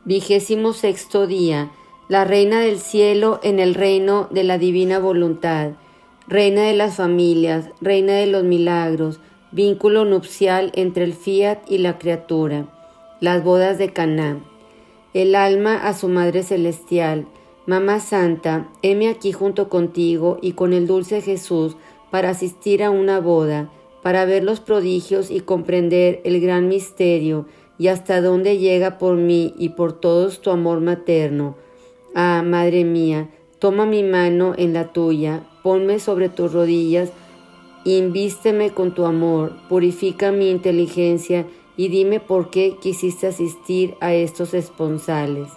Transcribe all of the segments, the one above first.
26º día. La Reina del Cielo en el reino de la divina voluntad. Reina de las familias, Reina de los milagros, vínculo nupcial entre el fiat y la criatura. Las bodas de Caná. El alma a su Madre Celestial. Mamá Santa, heme aquí junto contigo y con el dulce Jesús para asistir a una boda, para ver los prodigios y comprender el gran misterio y hasta dónde llega por mí y por todos tu amor materno. Ah, Madre mía, toma mi mano en la tuya, ponme sobre tus rodillas, invísteme con tu amor, purifica mi inteligencia y dime por qué quisiste asistir a estos esponsales.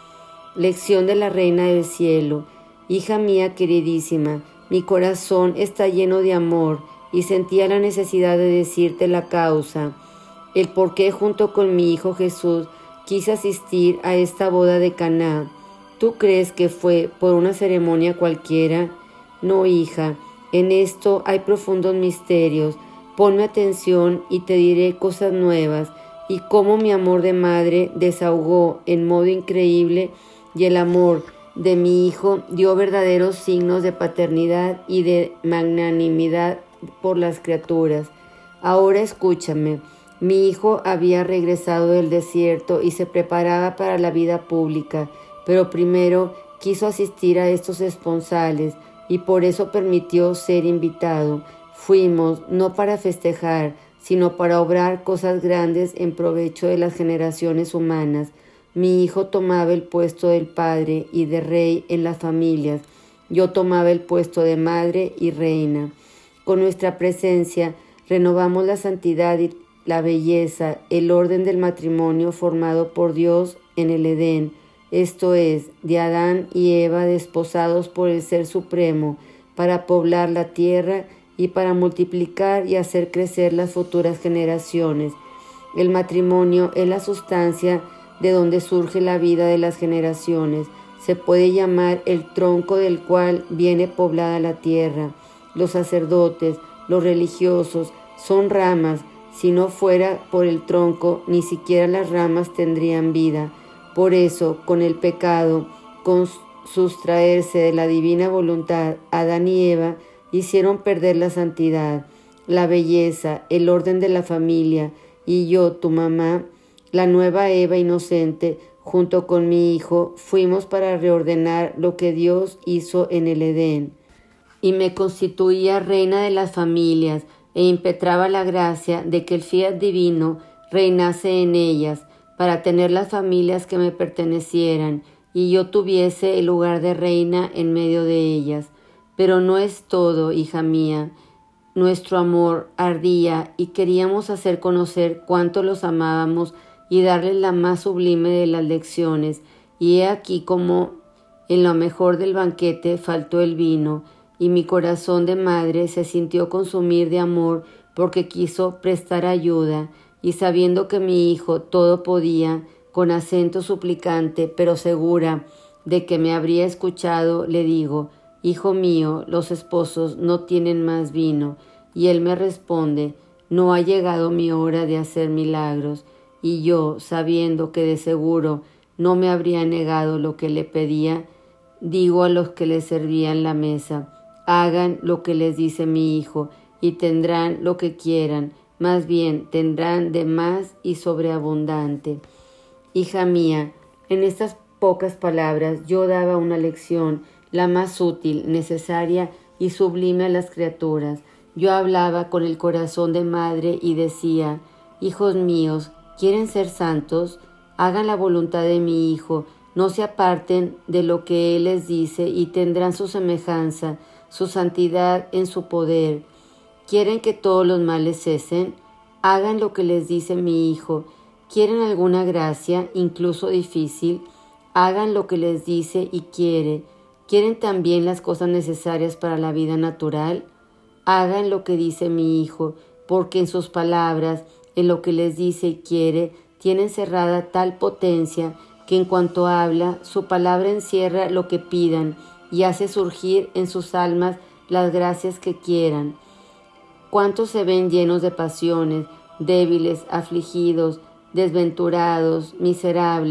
Lección de la Reina del Cielo. Hija mía queridísima, mi corazón está lleno de amor y sentía la necesidad de decirte la causa, el por qué junto con mi Hijo Jesús quise asistir a esta boda de Caná. ¿Tú crees que fue por una ceremonia cualquiera? No, hija, en esto hay profundos misterios. Ponme atención y te diré cosas nuevas y cómo mi amor de madre desahogó en modo increíble y el amor de mi Hijo dio verdaderos signos de paternidad y de magnanimidad por las criaturas. Ahora escúchame. Mi Hijo había regresado del desierto y se preparaba para la vida pública, pero primero quiso asistir a estos esponsales y por eso permitió ser invitado. Fuimos no para festejar, sino para obrar cosas grandes en provecho de las generaciones humanas. Mi Hijo tomaba el puesto del Padre y de Rey en las familias. Yo tomaba el puesto de Madre y Reina. Con nuestra presencia renovamos la santidad y la belleza, el orden del matrimonio formado por Dios en el Edén, esto es, de Adán y Eva desposados por el Ser Supremo, para poblar la tierra y para multiplicar y hacer crecer las futuras generaciones. El matrimonio es la sustancia de donde surge la vida de las generaciones. Se puede llamar el tronco del cual viene poblada la tierra. Los sacerdotes, los religiosos, son ramas. Si no fuera por el tronco, ni siquiera las ramas tendrían vida. Por eso, con el pecado, con sustraerse de la divina voluntad, Adán y Eva hicieron perder la santidad, la belleza, el orden de la familia, y yo, tu mamá, la nueva Eva inocente, junto con mi Hijo, fuimos para reordenar lo que Dios hizo en el Edén. Y me constituía reina de las familias e impetraba la gracia de que el fiat divino reinase en ellas, para tener las familias que me pertenecieran y yo tuviese el lugar de reina en medio de ellas. Pero no es todo, hija mía. Nuestro amor ardía y queríamos hacer conocer cuánto los amábamos y darles la más sublime de las lecciones. Y he aquí como en lo mejor del banquete faltó el vino, y mi corazón de madre se sintió consumir de amor porque quiso prestar ayuda, y sabiendo que mi Hijo todo podía, con acento suplicante, pero segura de que me habría escuchado, le digo, Hijo mío, los esposos no tienen más vino. Y él me responde, no ha llegado mi hora de hacer milagros. Y yo, sabiendo que de seguro no me habría negado lo que le pedía, digo a los que le servían la mesa, hagan lo que les dice mi Hijo, y tendrán lo que quieran, más bien tendrán de más y sobreabundante. Hija mía, en estas pocas palabras yo daba una lección, la más útil, necesaria y sublime a las criaturas. Yo hablaba con el corazón de madre y decía, hijos míos, ¿quieren ser santos? Hagan la voluntad de mi Hijo, no se aparten de lo que Él les dice y tendrán su semejanza, su santidad en su poder. ¿Quieren que todos los males cesen? Hagan lo que les dice mi Hijo. ¿Quieren alguna gracia, incluso difícil? Hagan lo que les dice y quiere. ¿Quieren también las cosas necesarias para la vida natural? Hagan lo que dice mi Hijo, porque en sus palabras, en lo que les dice y quiere, tiene encerrada tal potencia que en cuanto habla, su palabra encierra lo que pidan y hace surgir en sus almas las gracias que quieran. ¿Cuántos se ven llenos de pasiones, débiles, afligidos, desventurados, miserables,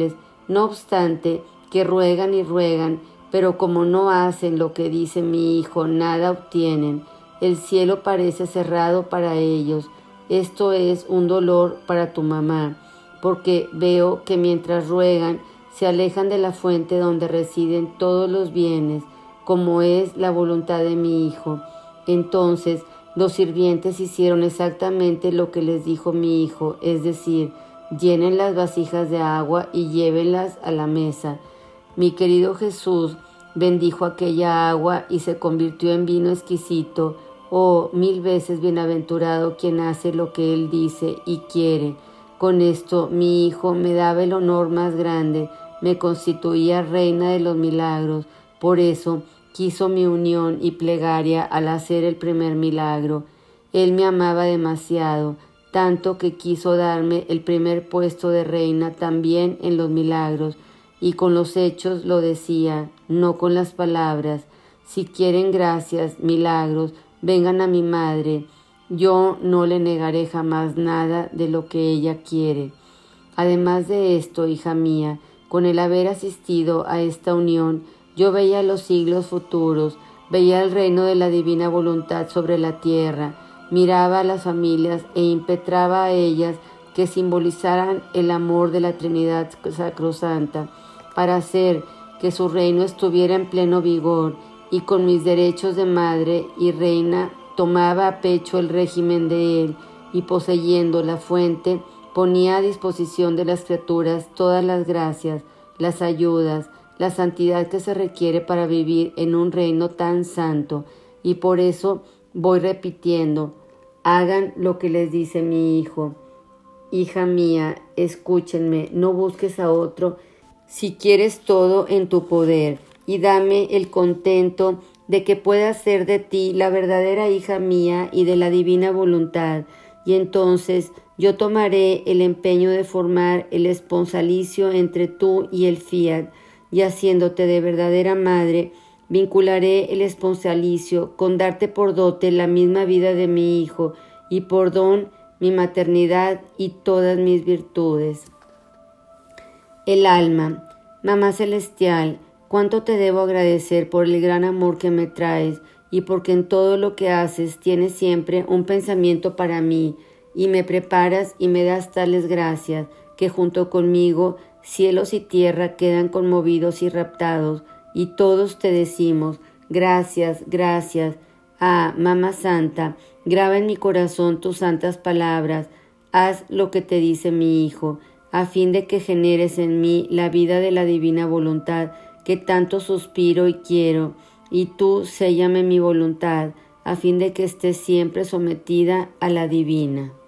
No obstante, que ruegan y ruegan, pero como no hacen lo que dice mi hijo, nada obtienen. El cielo parece cerrado para ellos. Esto es un dolor para tu mamá, porque veo que mientras ruegan, se alejan de la fuente donde residen todos los bienes, como es la voluntad de mi hijo. Entonces los sirvientes hicieron exactamente lo que les dijo mi hijo, es decir, llenen las vasijas de agua y llévenlas a la mesa. Mi querido Jesús bendijo aquella agua y se convirtió en vino exquisito. Oh, 1000 veces bienaventurado quien hace lo que Él dice y quiere. Con esto mi hijo me daba el honor más grande, me constituía reina de los milagros. Por eso quiso mi unión y plegaria al hacer el primer milagro. Él me amaba demasiado, tanto que quiso darme el primer puesto de reina también en los milagros, y con los hechos lo decía, no con las palabras. Si quieren gracias, milagros, vengan a mi madre. Yo no le negaré jamás nada de lo que ella quiere. Además de esto, hija mía, con el haber asistido a esta unión, yo veía los siglos futuros, veía el reino de la divina voluntad sobre la tierra, miraba a las familias e impetraba a ellas que simbolizaran el amor de la Trinidad Sacrosanta, para hacer que su reino estuviera en pleno vigor, y con mis derechos de madre y reina tomaba a pecho el régimen de él, y poseyendo la fuente, ponía a disposición de las criaturas todas las gracias, las ayudas, la santidad que se requiere para vivir en un reino tan santo. Y por eso voy repitiendo, hagan lo que les dice mi hijo. Hija mía, escúchenme, no busques a otro si quieres todo en tu poder, y dame el contento de que pueda ser de ti la verdadera hija mía y de la divina voluntad, y entonces yo tomaré el empeño de formar el esponsalicio entre tú y el fiat, y haciéndote de verdadera madre, vincularé el esponsalicio con darte por dote la misma vida de mi hijo, y por don mi maternidad y todas mis virtudes. El alma, mamá celestial, cuánto te debo agradecer por el gran amor que me traes y porque en todo lo que haces tienes siempre un pensamiento para mí y me preparas y me das tales gracias que junto conmigo cielos y tierra quedan conmovidos y raptados y todos te decimos gracias, gracias. Ah, Mamá Santa, graba en mi corazón tus santas palabras, haz lo que te dice mi Hijo, a fin de que generes en mí la vida de la divina voluntad que tanto suspiro y quiero, y tú séllame mi voluntad, a fin de que esté siempre sometida a la divina.